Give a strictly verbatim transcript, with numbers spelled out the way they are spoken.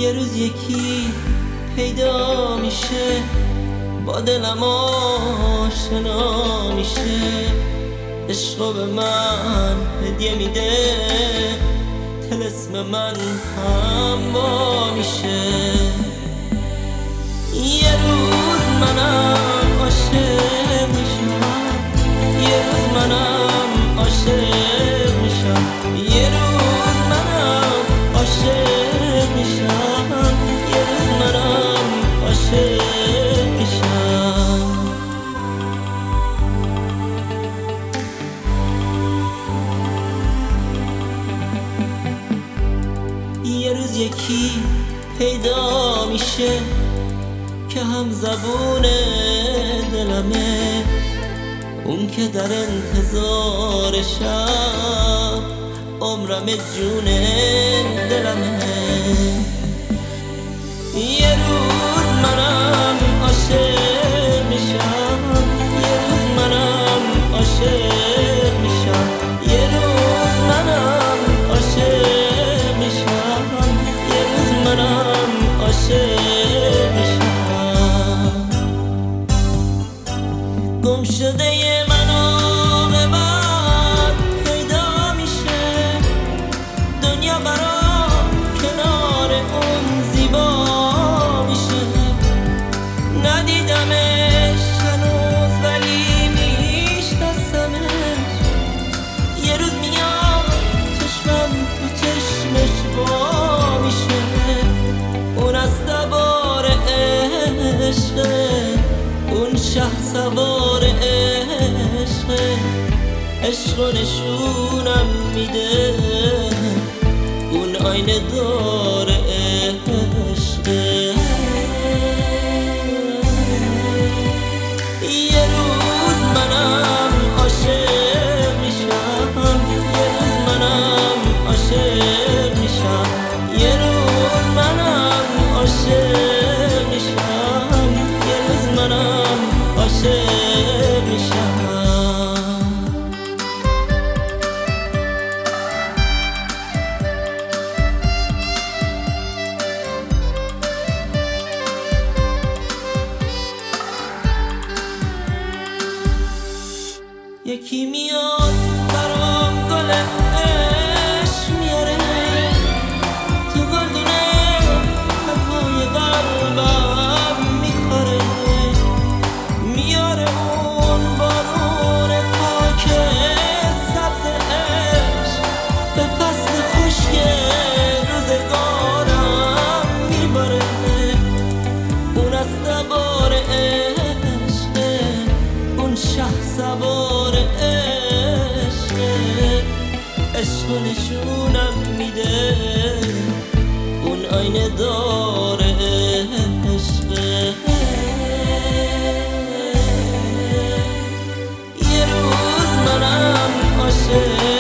یه روز یکی پیدا میشه، با دلم آشنا میشه، عشقو به من هدیه میده، طلسم من هم با میشه. یه روز منم عاشق میشم، یه روز منم عاشق میشم، یه روز منم عاشق میشم، یه روز منم عاشق میشم. یه روز یکی پیدا میشه که هم زبون دلمه، اون که در انتظارشم، عمرم جون دلمه. یه روز منم عاشق میشم، یه روز منم عاشق میشم، یه روز منم عاشق میشم، یه روز منم عاشق میشم. گم شده منو به بعد پیدا میشه، دنیا برام کنار اون زیبا میشه. ندیدمش هنوز ولی میشناسمش، یه روز میاد چشمم تو چشمش وا میشه. اون استوار عشقه، اون شه سوار عشقه، عشق و نشونم میده، اون آینه دار عشقه. یه روز منم عاشق میشم، یه روز منم عاشق میشم، یه روز منم عاشق میشم، یه روز منم عاشق میشم. یکی میاد برام گل عشق میاره، تو گلدونه پرهای قلبم میخوره، میاره اون بارون پاک سبز عشق، به فصل خشک روزگارم میباره. اون استوار عشقه، اون شه سوار عشقه، عشق و نشونم میده، اون آینه دار عشقه. یه روز منم عاشق